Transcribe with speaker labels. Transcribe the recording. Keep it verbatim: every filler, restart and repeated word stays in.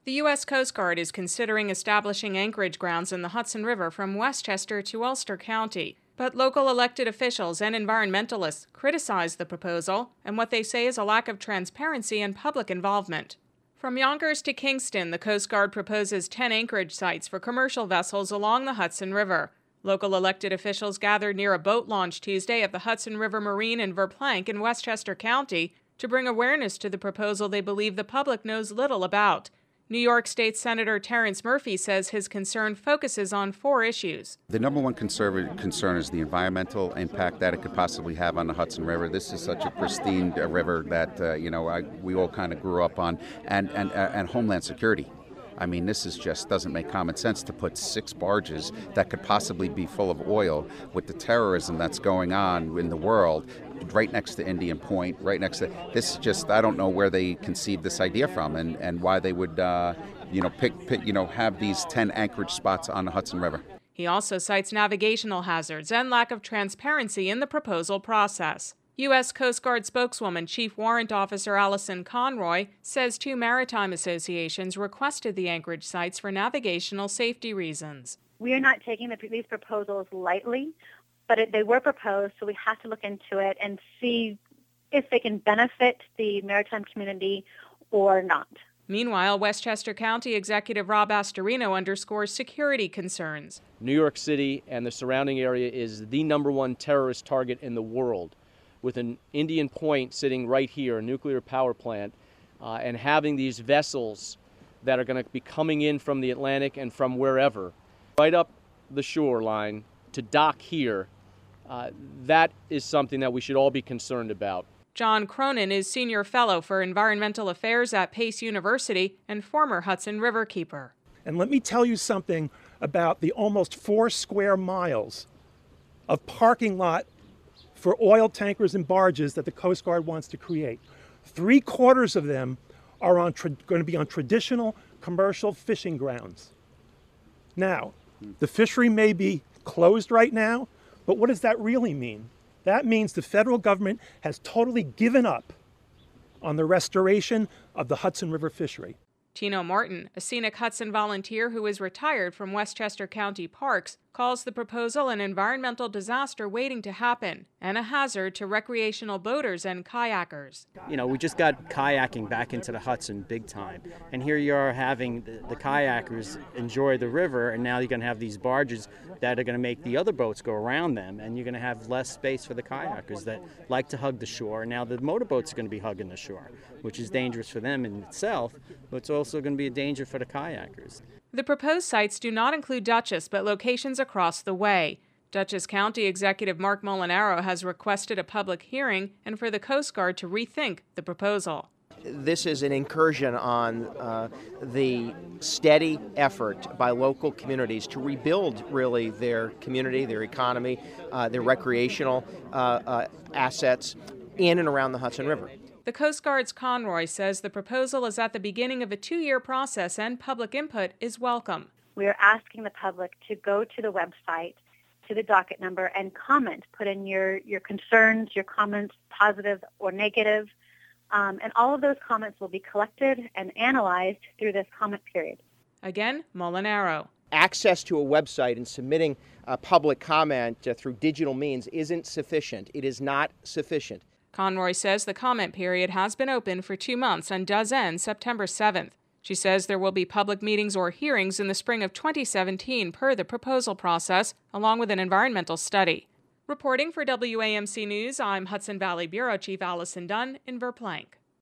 Speaker 1: The U S Coast Guard is considering establishing anchorage grounds in the Hudson River from Westchester to Ulster County. But local elected officials and environmentalists criticize the proposal and what they say is a lack of transparency and public involvement. From Yonkers to Kingston, the Coast Guard proposes ten anchorage sites for commercial vessels along the Hudson River. Local elected officials gathered near a boat launch Tuesday at the Hudson River Marine in Verplanck in Westchester County to bring awareness to the proposal they believe the public knows little about. New York State Senator Terrence Murphy says his concern focuses on four issues.
Speaker 2: The number one conservative concern is the environmental impact that it could possibly have on the Hudson River. This is such a pristine uh, river that uh, you know I, we all kind of grew up on, and and uh, and homeland security. I mean, this is just doesn't make common sense to put six barges that could possibly be full of oil with the terrorism that's going on in the world right next to Indian Point, right next to this. Just I don't know where they conceived this idea from, and, and why they would uh, you know pick, pick you know have these ten anchorage spots on the Hudson River.
Speaker 1: He also cites navigational hazards and lack of transparency in the proposal process. U S Coast Guard spokeswoman Chief Warrant Officer Allison Conroy says two maritime associations requested the anchorage sites for navigational safety reasons.
Speaker 3: We are not taking the, these proposals lightly, but it, they were proposed, so we have to look into it and see if they can benefit the maritime community or not.
Speaker 1: Meanwhile, Westchester County Executive Rob Astorino underscores security concerns.
Speaker 4: New York City and the surrounding area is the number one terrorist target in the world, with an Indian Point sitting right here, a nuclear power plant, uh, and having these vessels that are going to be coming in from the Atlantic and from wherever, right up the shoreline to dock here, uh, that is something that we should all be concerned about.
Speaker 1: John Cronin is Senior Fellow for Environmental Affairs at Pace University and former Hudson River keeper.
Speaker 5: And let me tell you something about the almost four square miles of parking lot for oil tankers and barges that the Coast Guard wants to create. Three quarters of them are on tra- going to be on traditional commercial fishing grounds. Now, the fishery may be closed right now, but what does that really mean? That means the federal government has totally given up on the restoration of the Hudson River fishery.
Speaker 1: Tino Martin, a scenic Hudson volunteer who is retired from Westchester County Parks, calls the proposal an environmental disaster waiting to happen and a hazard to recreational boaters and kayakers.
Speaker 6: You know, we just got kayaking back into the Hudson big time, and here you are having the, the kayakers enjoy the river, and now you're going to have these barges that are going to make the other boats go around them, and you're going to have less space for the kayakers that like to hug the shore. Now the motorboats are going to be hugging the shore, which is dangerous for them in itself, but it's also going to be a danger for the kayakers.
Speaker 1: The proposed sites do not include Dutchess, but locations across the way. Dutchess County Executive Mark Molinaro has requested a public hearing and for the Coast Guard to rethink the proposal.
Speaker 7: This is an incursion on uh, the steady effort by local communities to rebuild, really, their community, their economy, uh, their recreational uh, uh, assets in and around the Hudson River.
Speaker 1: The Coast Guard's Conroy says the proposal is at the beginning of a two-year process and public input is welcome.
Speaker 3: We are asking the public to go to the website, to the docket number, and comment. Put in your, your concerns, your comments, positive or negative, um, and all of those comments will be collected and analyzed through this comment period.
Speaker 1: Again, Molinaro.
Speaker 7: Access to a website and submitting a public comment uh, through digital means isn't sufficient. It is not sufficient.
Speaker 1: Conroy says the comment period has been open for two months and does end September seventh. She says there will be public meetings or hearings in the spring of twenty seventeen per the proposal process, along with an environmental study. Reporting for W A M C News, I'm Hudson Valley Bureau Chief Allison Dunn in Verplanck.